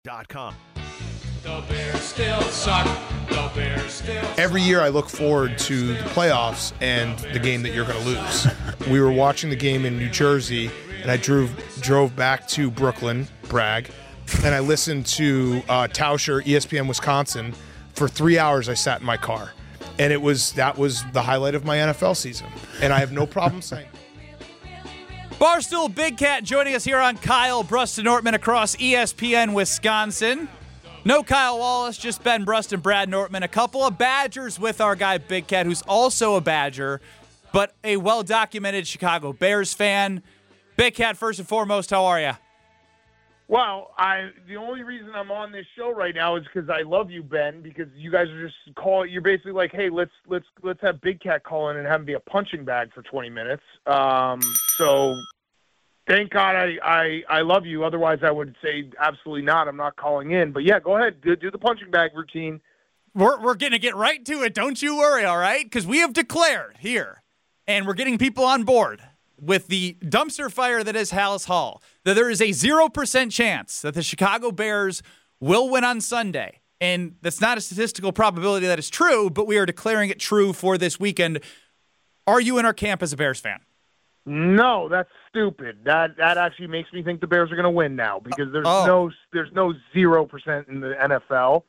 Bears.com. The Bears still suck. The Bears still suck. Every year I look forward to the playoffs and the game that you're going to lose. We were watching the game in New Jersey, and I drove back to Brooklyn, brag, and I listened to Tauscher, ESPN Wisconsin. For 3 hours I sat in my car, and that was the highlight of my NFL season, and I have no problem saying Barstool Big Cat joining us here on Kyle Brust Nortman across ESPN Wisconsin. No Kyle Wallace, just Ben Brust and Brad Nortman. A couple of Badgers with our guy Big Cat, who's also a Badger, but a well-documented Chicago Bears fan. Big Cat, first and foremost, how are you? Well, the only reason I'm on this show right now is because I love you, Ben, because you guys are just you're basically like, hey, let's have Big Cat call in and have him be a punching bag for 20 minutes. So thank God I love you. Otherwise, I would say absolutely not. I'm not calling in. But yeah, go ahead. Do the punching bag routine. We're going to get right to it. Don't you worry, all right? Because we have declared here, and we're getting people on board with the dumpster fire that is Halas Hall, that there is a 0% chance that the Chicago Bears will win on Sunday. And that's not a statistical probability that is true, but we are declaring it true for this weekend. Are you in our camp as a Bears fan? No, that's stupid. That actually makes me think the Bears are going to win now because there's no 0% in the NFL.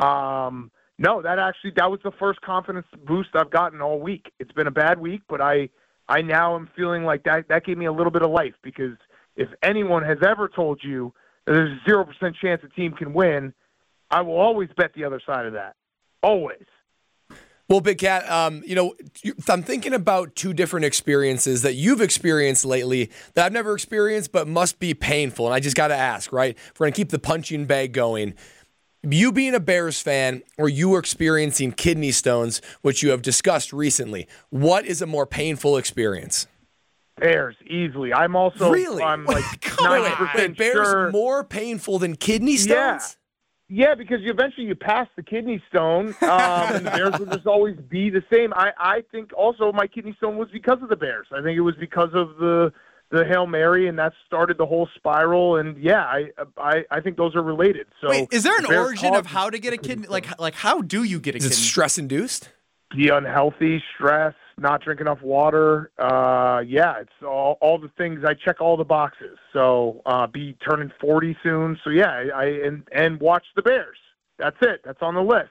No, that was the first confidence boost I've gotten all week. It's been a bad week, but I now am feeling like that gave me a little bit of life because if anyone has ever told you that there's a 0% chance a team can win, I will always bet the other side of that. Always. Well, Big Cat, I'm thinking about two different experiences that you've experienced lately that I've never experienced but must be painful. And I just got to ask, right? If we're going to keep the punching bag going, you being a Bears fan or you experiencing kidney stones, which you have discussed recently, what is a more painful experience? Bears, easily. I'm also really? I'm like 90% wait, Bears sure. More painful than kidney stones? Yeah, because eventually you pass the kidney stone, and the Bears will just always be the same. I think also my kidney stone was because of the Bears. I think it was because of the Hail Mary, and that started the whole spiral. And yeah, I think those are related. So, wait, is there an origin of how to get a kidney? Like how do you get a kidney? Is it stress induced? Be unhealthy, stress, not drink enough water. Yeah, it's all the things. I check all the boxes. So be turning 40 soon. So yeah, and watch the Bears. That's it. That's on the list.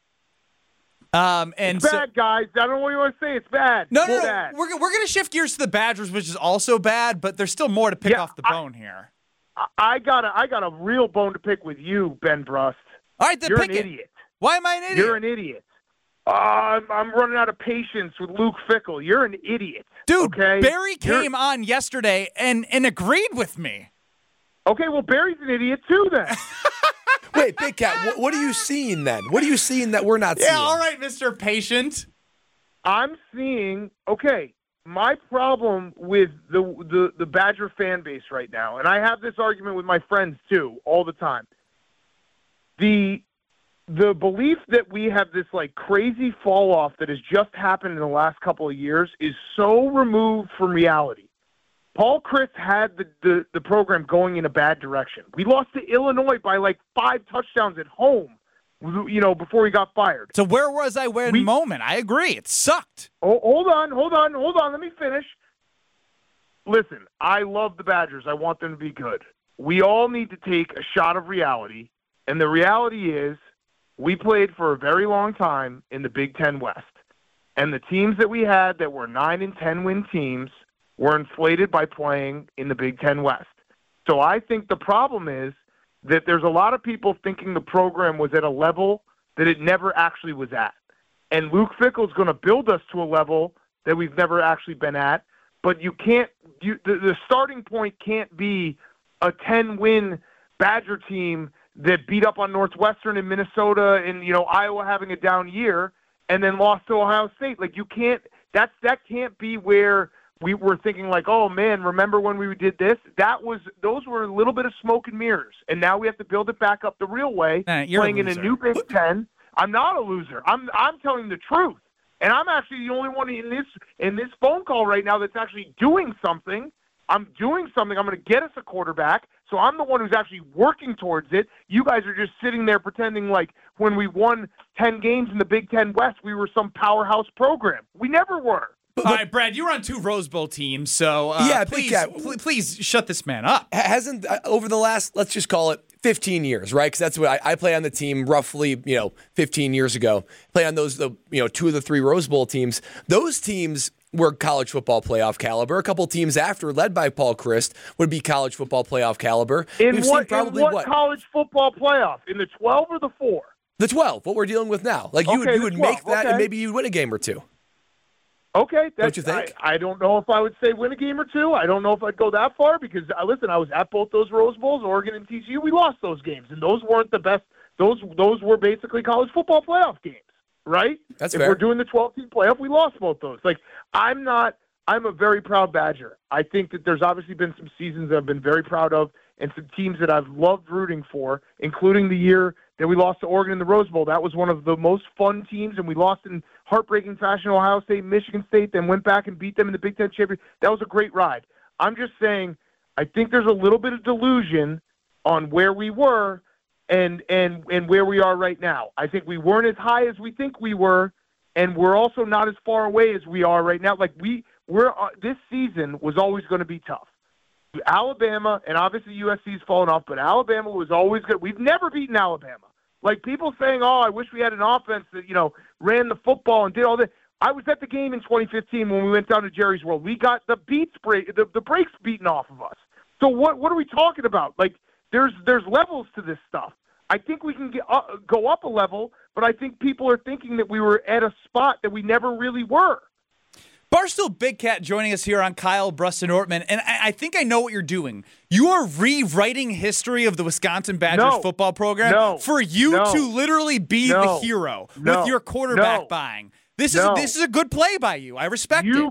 And it's bad, guys. I don't know what you want to say. It's bad. No. Bad. We're going to shift gears to the Badgers, which is also bad, but there's still more to pick off the bone here. I got a real bone to pick with you, Ben Brust. All right, then You're pick an it. idiot. Why am I an idiot? You're an idiot. I'm running out of patience with Luke Fickell. You're an idiot. Dude, okay? Barry came on yesterday and agreed with me. Okay, well, Barry's an idiot too then. Wait, Big Cat, what are you seeing then? What are you seeing that we're not seeing? Yeah, all right, Mr. Patient. I'm seeing, okay, my problem with the Badger fan base right now, and I have this argument with my friends too all the time, the belief that we have this like crazy fall off that has just happened in the last couple of years is so removed from reality. Paul Chryst had the program going in a bad direction. We lost to Illinois by like 5 touchdowns at home, before he got fired. So where was I when moment? I agree. It sucked. Oh, hold on. Let me finish. Listen, I love the Badgers. I want them to be good. We all need to take a shot of reality, and the reality is we played for a very long time in the Big Ten West, and the teams that we had that were 9 and 10 win teams were inflated by playing in the Big Ten West. So I think the problem is that there's a lot of people thinking the program was at a level that it never actually was at. And Luke Fickell is going to build us to a level that we've never actually been at. But the starting point can't be a 10-win Badger team that beat up on Northwestern and Minnesota and, Iowa having a down year and then lost to Ohio State. Like, you can't – that can't be where – we were thinking like, oh man, remember when we did this? Those were a little bit of smoke and mirrors, and now we have to build it back up the real way. Playing in a new Big Ten. I'm not a loser. I'm telling the truth, and I'm actually the only one in this phone call right now that's actually doing something. I'm doing something. I'm going to get us a quarterback. So I'm the one who's actually working towards it. You guys are just sitting there pretending like when we won 10 games in the Big Ten West, we were some powerhouse program. We never were. All right, Brad, you were on 2 Rose Bowl teams, so please shut this man up. Hasn't over the last, let's just call it 15 years, right? Because that's what I played on the team roughly, 15 years ago. Play on those, 2 of the 3 Rose Bowl teams. Those teams were college football playoff caliber. A couple teams after, led by Paul Chryst, would be college football playoff caliber. In what college football playoff? In the 12 or the 4? The 12, what we're dealing with now. Like you would make that, and maybe you'd win a game or 2. Okay, don't you think? I don't know if I would say win a game or 2. I don't know if I'd go that far because, listen, I was at both those Rose Bowls, Oregon and TCU. We lost those games, and those weren't the best. Those were basically college football playoff games, right? That's if fair. We're doing the 12-team playoff, we lost both those. Like, I'm a very proud Badger. I think that there's obviously been some seasons that I've been very proud of and some teams that I've loved rooting for, including the year that we lost to Oregon in the Rose Bowl. That was one of the most fun teams, and we lost in heartbreaking fashion to Ohio State, Michigan State, then went back and beat them in the Big Ten Championship. That was a great ride. I'm just saying I think there's a little bit of delusion on where we were and where we are right now. I think we weren't as high as we think we were, and we're also not as far away as we are right now. Like we're this season was always going to be tough. Alabama, and obviously USC's fallen off, but Alabama was always good. We've never beaten Alabama. Like people saying, oh, I wish we had an offense that, ran the football and did all this. I was at the game in 2015 when we went down to Jerry's World. We got the brakes beaten off of us. So what are we talking about? Like there's levels to this stuff. I think we can go up a level, but I think people are thinking that we were at a spot that we never really were. Barstool Big Cat joining us here on Kyle Brust and Ortman, and I think I know what you're doing. You are rewriting history of the Wisconsin Badgers football program for you to literally be the hero with your quarterback buying. This is a good play by you. I respect it.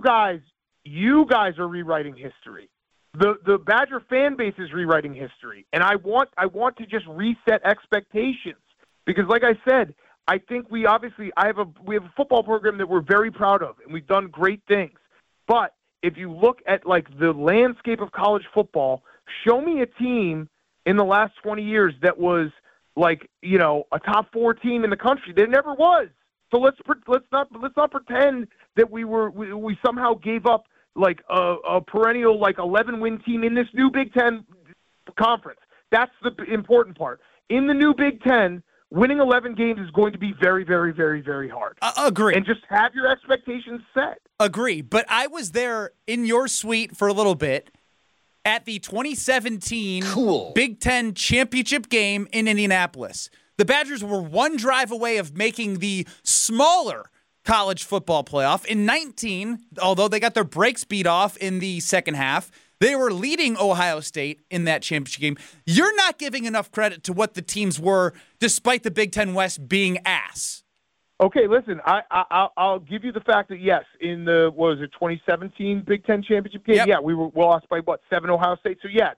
You guys are rewriting history. The Badger fan base is rewriting history, and I want to just reset expectations because, like I said, I think we have a football program that we're very proud of, and we've done great things. But if you look at like the landscape of college football, show me a team in the last 20 years that was like a top 4 team in the country. There never was. So let's not pretend that we somehow gave up like a perennial like 11-win team in this new Big Ten conference. That's the important part. In the new Big Ten, winning 11 games is going to be very, very, very, very hard. Agree. And just have your expectations set. Agree. But I was there in your suite for a little bit at the 2017 Big Ten championship game in Indianapolis. The Badgers were 1 drive away of making the smaller college football playoff. In 19, although they got their brakes beat off in the second half, they were leading Ohio State in that championship game. You're not giving enough credit to what the teams were, despite the Big Ten West being ass. Okay, listen, I'll give you the fact that, yes, in the, 2017 Big Ten championship game? Yep. Yeah, we lost by, 7 Ohio State? So, yeah,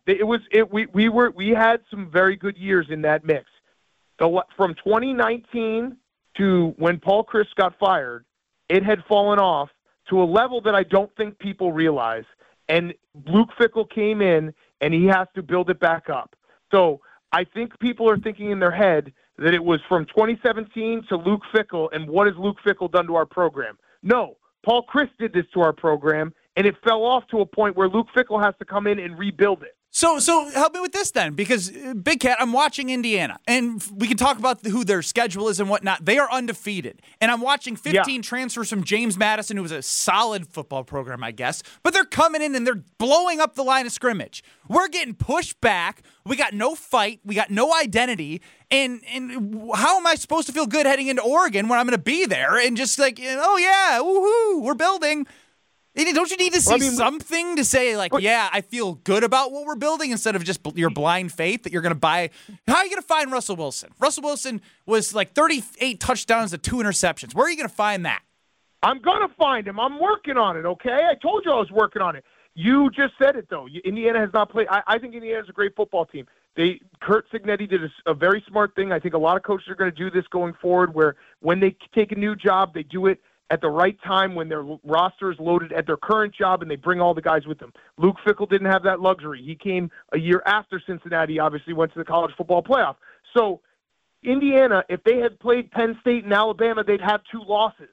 we had some very good years in that mix. From 2019 to when Paul Chryst got fired, it had fallen off to a level that I don't think people realize. And Luke Fickell came in, and he has to build it back up. So I think people are thinking in their head that it was from 2017 to Luke Fickell, and what has Luke Fickell done to our program? No, Paul Chryst did this to our program, and it fell off to a point where Luke Fickell has to come in and rebuild it. So help me with this then, because Big Cat, I'm watching Indiana, and we can talk about who their schedule is and whatnot. They are undefeated, and I'm watching 15 transfers from James Madison, who was a solid football program, I guess, but they're coming in and they're blowing up the line of scrimmage. We're getting pushed back. We got no fight. We got no identity, and how am I supposed to feel good heading into Oregon when I'm going to be there and just like, oh yeah, woohoo, we're building. Don't you need to see something to say, like, yeah, I feel good about what we're building instead of just your blind faith that you're going to buy? How are you going to find Russell Wilson? Russell Wilson was like 38 touchdowns to 2 interceptions. Where are you going to find that? I'm going to find him. I'm working on it, okay? I told you I was working on it. You just said it, though. Indiana has not played. I think Indiana is a great football team. Kurt Cignetti did a very smart thing. I think a lot of coaches are going to do this going forward, where when they take a new job, they do it at the right time when their roster is loaded at their current job and they bring all the guys with them. Luke Fickell didn't have that luxury. He came a year after Cincinnati obviously went to the college football playoff. So Indiana, if they had played Penn State and Alabama, they'd have 2 losses.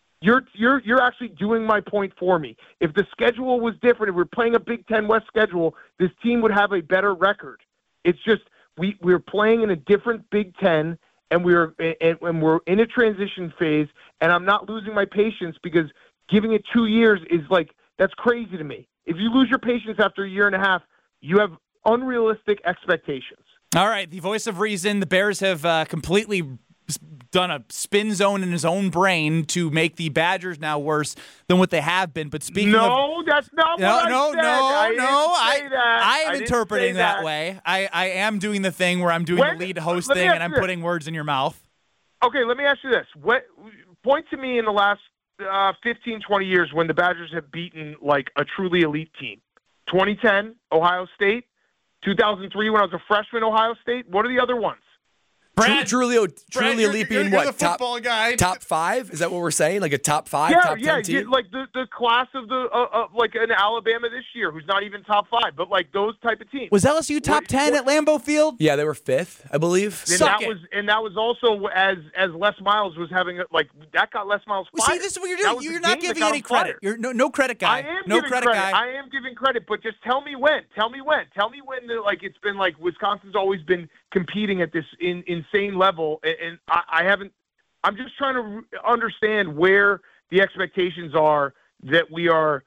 You're actually doing my point for me. If the schedule was different, if we're playing a Big Ten West schedule, this team would have a better record. It's just we're playing in a different Big Ten, and we're in a transition phase, and I'm not losing my patience because giving it 2 years is like, that's crazy to me. If you lose your patience after a year and a half, you have unrealistic expectations. All right, the voice of reason. The Bears have completely done a spin zone in his own brain to make the Badgers now worse than what they have been. But speaking of... that's not what I said. I am interpreting that way. I am doing the thing where I'm doing the lead host thing and I'm putting words in your mouth. Okay, let me ask you this. Point to me in the last 15, 20 years when the Badgers have beaten like a truly elite team. 2010, Ohio State. 2003, when I was a freshman, Ohio State. What are the other ones? Truly elite being what? The football guy. Top 5? Is that what we're saying? Like a top 5, top 10 team? Like the class of the like an Alabama this year, who's not even top 5, but like those type of teams. Was LSU top 10 at Lambeau Field? Yeah, they were 5th, I believe. And that was also as Les Miles was having that got Les Miles fired. See, this is what you're doing. You're not giving any credit. You're no credit guy. I am giving credit, but just tell me when. Tell me when it's been like Wisconsin's always been competing at this insane level, and I haven't. I'm just trying to understand where the expectations are that we are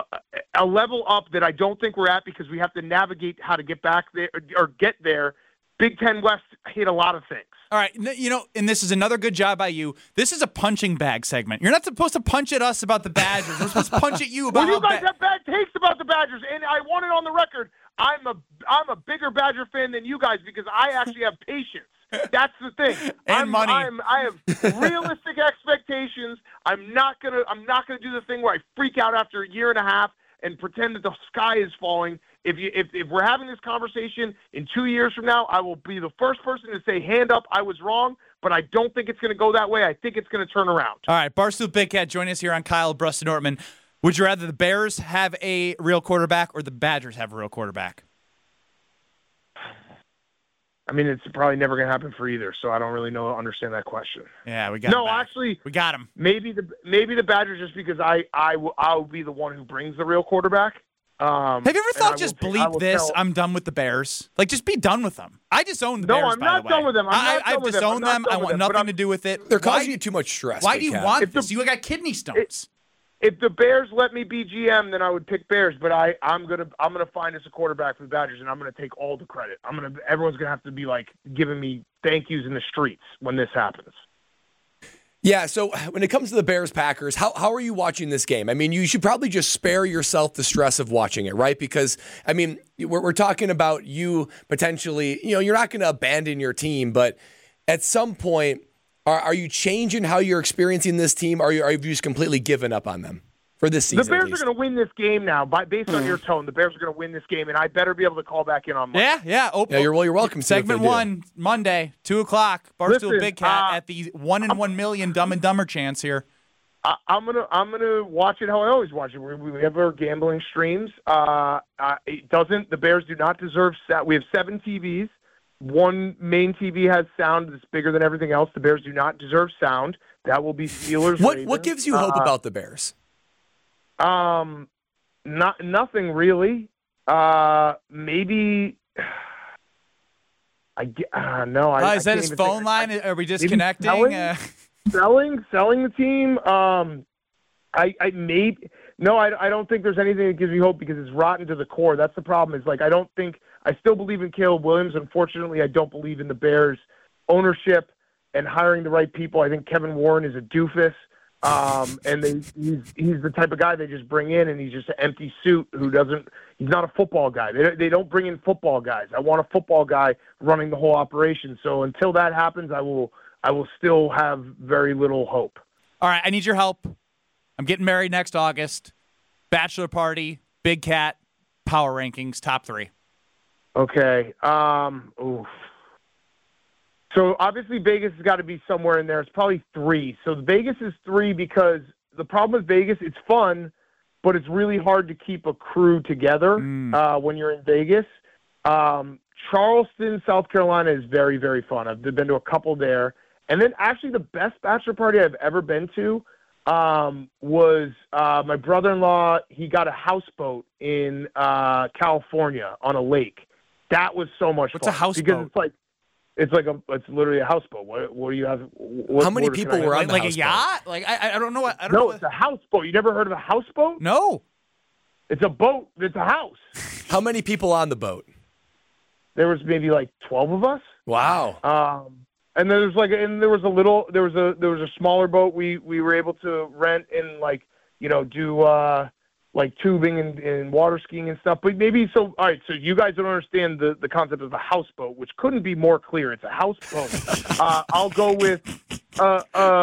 a level up that I don't think we're at because we have to navigate how to get back there or get there. Big Ten West hit a lot of things. All right, and this is another good job by you. This is a punching bag segment. You're not supposed to punch at us about the Badgers. We're supposed to punch at you about you guys have bad takes about the Badgers, and I want it on the record. I'm a bigger Badger fan than you guys because I actually have patience. That's the thing. Money. I have realistic expectations. I'm not gonna do the thing where I freak out after a year and a half and pretend that the sky is falling. If we're having this conversation in 2 years from now, I will be the first person to say, hand up, I was wrong, but I don't think it's going to go that way. I think it's going to turn around. All right, Barstool Big Cat joining us here on Kyle Brust and Ortman. Would you rather the Bears have a real quarterback or the Badgers have a real quarterback? I mean, it's probably never going to happen for either, so I don't really understand that question. Yeah, we got him. Actually, we got him. Maybe the Badgers just because I'll be the one who brings the real quarterback. Have you ever thought, just bleep this, I'm done with the Bears? Like, just be done with them. I disown the Bears, I'm not done with them. I've disowned them. I want nothing to do with it. They're causing you too much stress. Why do you want this? You got kidney stones. If the Bears let me be GM, then I would pick Bears. But I'm gonna find us a quarterback for the Badgers, and I'm gonna take all the credit. Everyone's gonna have to be like giving me thank yous in the streets when this happens. Yeah, so when it comes to the Bears-Packers, how are you watching this game? I mean, you should probably just spare yourself the stress of watching it, right? Because, I mean, we're talking about you potentially, you're not going to abandon your team, but at some point, are you changing how you're experiencing this team, or are you just completely given up on them for this season? The Bears are going to win this game now. Based on your tone, the Bears are going to win this game, and I better be able to call back in on Monday. Yeah. You're welcome. Segment 1, Monday, 2:00, Barstool Big Cat at the 1 in 1 million Dumb and Dumber chance here. I'm gonna watch it how I always watch it. We have our gambling streams. The Bears do not deserve. We have 7 TVs. One main TV has sound that's bigger than everything else. The Bears do not deserve sound. That will be Steelers. What gives you hope about the Bears? Nothing really. Maybe. No. Is that his phone line? Are we disconnecting? Selling the team. I don't think there's anything that gives me hope because it's rotten to the core. That's the problem. Is like I still believe in Caleb Williams. Unfortunately, I don't believe in the Bears wnownership and hiring the right people. I think Kevin Warren is a doofus. And he's the type of guy they just bring in, and he's just an empty suit he's not a football guy. They don't bring in football guys. I want a football guy running the whole operation. So until that happens, I will still have very little hope. All right, I need your help. I'm getting married next August. Bachelor party, Big Cat, power rankings, top 3. Okay. So obviously Vegas has got to be somewhere in there. It's probably 3. So Vegas is 3 because the problem with Vegas, it's fun, but it's really hard to keep a crew together when you're in Vegas. Charleston, South Carolina is very, very fun. I've been to a couple there. And then actually the best bachelor party I've ever been to was my brother-in-law. He got a houseboat in California on a lake. That was so much fun. What's a houseboat? Because it's literally a houseboat. What do you have? How many people were on the like houseboat? a yacht? Like I don't know what. I don't No, know it's a houseboat. You never heard of a houseboat? No. It's a boat. It's a house. How many people on the boat? There was maybe like 12 of us. Wow. And then there was a smaller boat we were able to rent and do like tubing and water skiing and stuff. But maybe so. All right. So you guys don't understand the concept of a houseboat, which couldn't be more clear. It's a houseboat. I'll go with how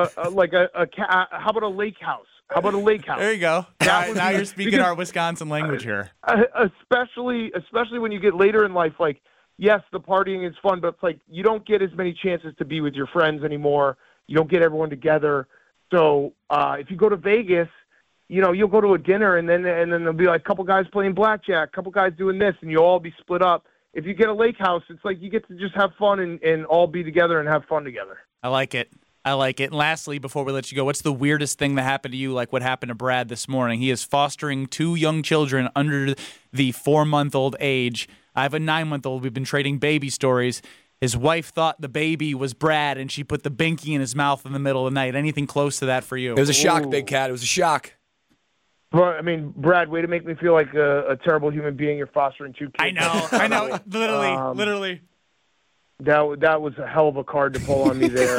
about a lake house? How about a lake house? There you go. Now you're speaking our Wisconsin language here. Especially when you get later in life, like, yes, the partying is fun, but it's like you don't get as many chances to be with your friends anymore. You don't get everyone together. So if you go to Vegas, you'll go to a dinner and then there'll be like a couple guys playing blackjack, a couple guys doing this, and you'll all be split up. If you get a lake house, it's like you get to just have fun and all be together and have fun together. I like it. And lastly, before we let you go, what's the weirdest thing that happened to you, like what happened to Brad this morning? He is fostering 2 young children under the 4-month-old age. I have a 9-month-old. We've been trading baby stories. His wife thought the baby was Brad, and she put the binky in his mouth in the middle of the night. Anything close to that for you? It was a shock, Big Cat. It was a shock. Well, I mean, Brad, way to make me feel like a terrible human being. You're fostering 2 kids. I know. Literally. That was a hell of a card to pull on me there.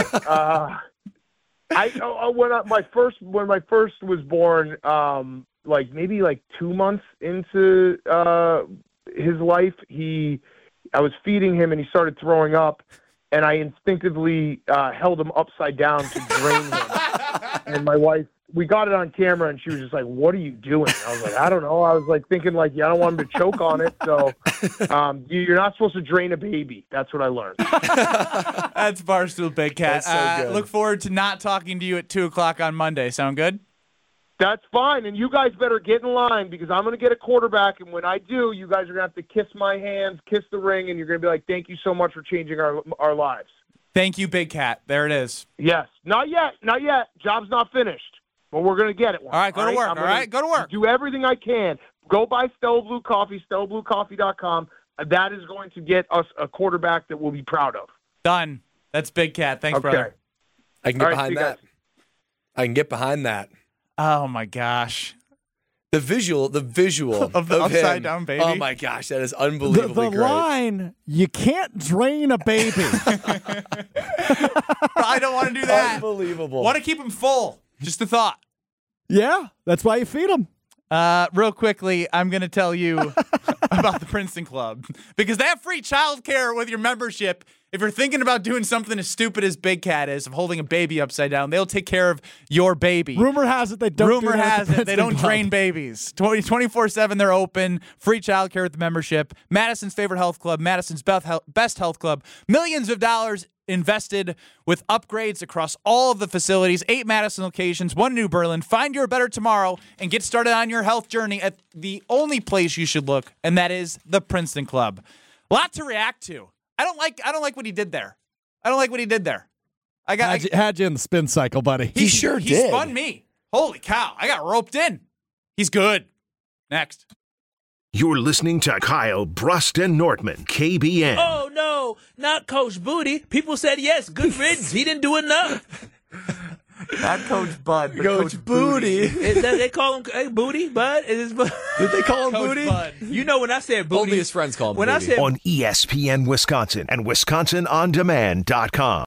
When my first was born, maybe 2 months into his life, I was feeding him and he started throwing up, and I instinctively held him upside down to drain him. And my wife, we got it on camera, and she was just like, "What are you doing?" I was like, "I don't know." I was like thinking I don't want him to choke on it. So you're not supposed to drain a baby. That's what I learned. That's Barstool Big Cat. That's so good. Look forward to not talking to you at 2:00 on Monday. Sound good? That's fine, and you guys better get in line because I'm going to get a quarterback, and when I do, you guys are going to have to kiss my hands, kiss the ring, and you're going to be like, "Thank you so much for changing our lives." Thank you, Big Cat. There it is. Yes. Not yet. Job's not finished. But we're going to get it. All right, go to work. All right, go to work. Do everything I can. Go buy Stella Blue Coffee, StellaBlueCoffee.com. That is going to get us a quarterback that we'll be proud of. Done. That's Big Cat. Thanks, brother. I can get behind that. I can get behind that. Oh, my gosh. The visual of the of upside him. down baby. Oh, my gosh. That is unbelievably The great. line, you can't drain a baby. I don't want to do that. Unbelievable. Want to keep him full. Just a thought. Yeah, that's why you feed them. Real quickly, I'm going to tell you about the Princeton Club because they have free childcare with your membership. If you're thinking about doing something as stupid as Big Cat is, of holding a baby upside down, they'll take care of your baby. Rumor has it they don't. Rumor do that has at the it they don't Princeton drain Club. babies. 24/7, they're open. Free childcare with the membership. Madison's favorite health club, Madison's best health club. Millions of dollars invested with upgrades across all of the facilities. 8 Madison locations, 1 New Berlin. Find your better tomorrow and get started on your health journey at the only place you should look, and that is the Princeton Club. A lot to react to. I don't like what he did there. I Had you in the spin cycle, buddy. He sure he did. spun me. Holy cow. I got roped in. He's good. Next. You're listening to Kyle Brust and Nortman, KBN. Oh, no, not Coach Booty. People said yes, good riddance. He didn't do enough. Not Coach Bud, but Coach Booty. They call him hey, Booty, Bud. Did they call him Coach Booty? Bud. You know when I said Booty. Only his friends call him when Booty. I said On ESPN Wisconsin and WisconsinOnDemand.com.